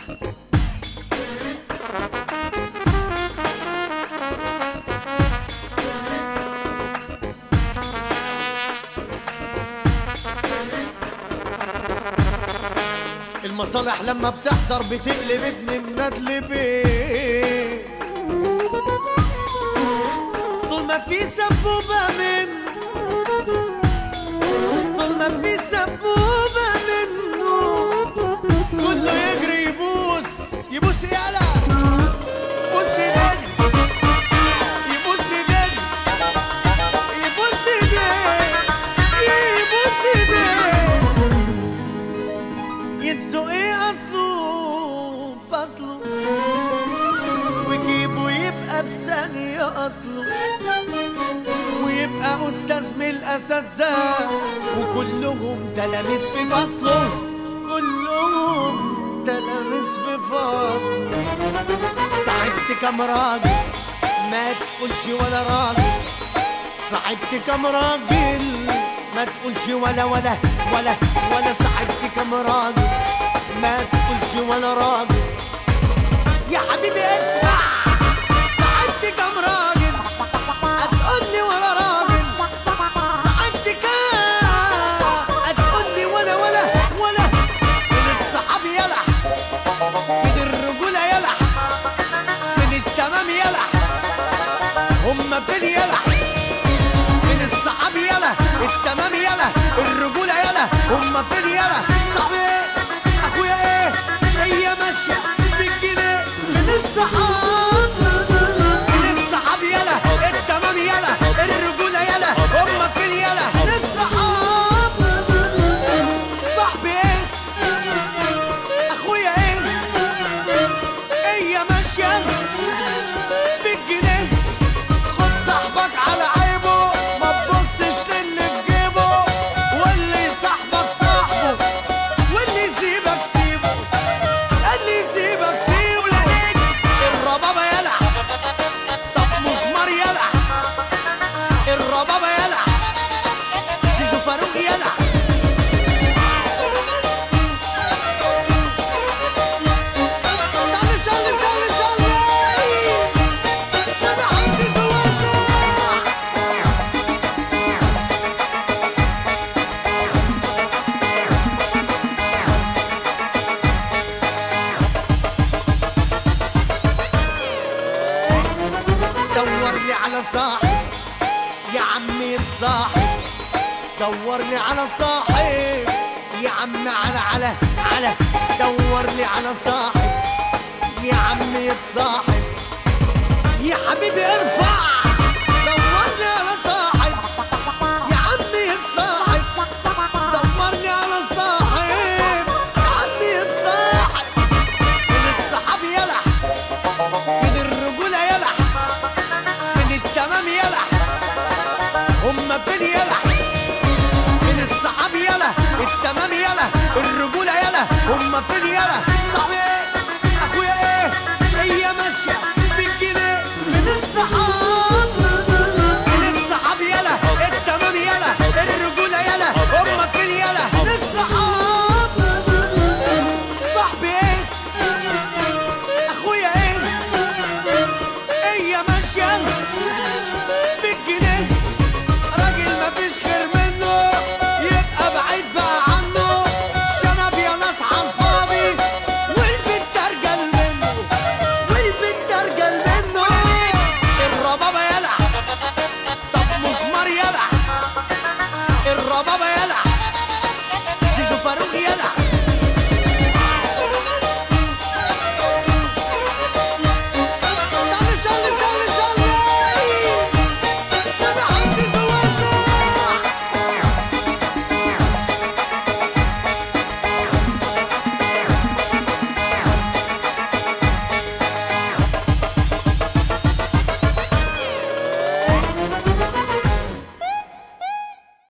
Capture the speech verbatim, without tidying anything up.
المصالح لما بتحضر بتقلب ابن المدلبين، طول ما في سبوبة منه، طول ما في سبوبة منه كله يجري يبوس يبوس يالا يبوس ايدين يبوس ايدين يبوس ايدين يبوس ايدين، ينسوا ايه اصله فصله ويجيبوا يبقى في ثانية اصله، ويبقى استاذ من الاساتذة وكلهم تلاميذ في فصله، كلهم تلاميذ في فصله. صاحبت كام راجل ما تقولش ولا راجل، صاحبت كام راجل ما تقولش ولا ولا ولا ولا صاحبت كام راجل ما تقولش ولا راجل. يا حبيبي اسمع، صاحبت كام راجل هتقولي ولا راجل، صاحبت كام هتقولي ولا ولا ولا. من الصحاب يلح، من الرجولة يلح، من التمام يلح، هما فين يلح؟ من الصحاب يلا، التمام يلا، الرجولة يلا، هما فين يلا؟ صاحبي ايه؟ اخويا ايه؟ هي ماشية بالجنيه. من الصحاب، من الصحاب يلا، التمام يلا، الرجولة يلا، هما فين يلا؟ من الصحاب. صاحبي ايه؟ اخويا ايه؟ هي ماشية بالجنيه. خد صاحبك على عيبه، ما تبصش للي في جيبه، واللي صاحبك صاحبه، واللي يسيبك سيبه، اللي يسيبك سيبه. الربابة يلع، طب مزمار يلع، الربابة يلع، زيزو فاروق يلع. صلي صلي صلي صلي، انا عندي توزع. دور لي على صاحب يا عمي تصاحب، دور لي على صاحب يا عم، على على على دور لي على صاحب يا عمي تصاحب. يا حبيبي ارفع